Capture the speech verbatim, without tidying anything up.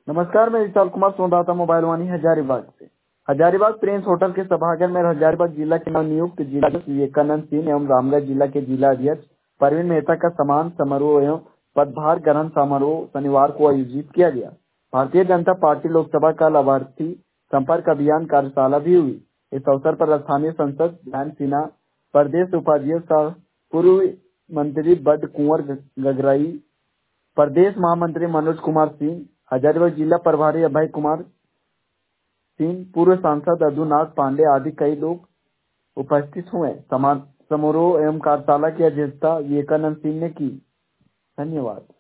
नमस्कार, मैं विशाल कुमार सोनदाता मोबाइल वानी हजारीबाग से। हजारीबाग प्रिंस होटल के सभागार में हजारीबाग जिला के नवनियुक्त जिलाध्यक्ष विवेकानंद सिंह एवं रामगढ़ जिला के जिला अध्यक्ष परवीन मेहता का सम्मान समारोह एवं पदभार ग्रहण समारोह शनिवार को आयोजित किया गया। भारतीय जनता पार्टी लोकसभा का लाभार्थी संपर्क अभियान कार्यशाला भी हुई। इस अवसर पर स्थानीय सांसद जयंत सिन्हा, प्रदेश उपाध्यक्ष पूर्व मंत्री बड कुंवर गगराई, प्रदेश महामंत्री मनोज कुमार सिंह, हजारीबाग जिला प्रभारी अभय कुमार सिंह, पूर्व सांसद अधुनाथ पांडे आदि कई लोग उपस्थित हुए। समारोह एवं कार्यशाला की अध्यक्षता विवेकानंद सिंह ने की। धन्यवाद।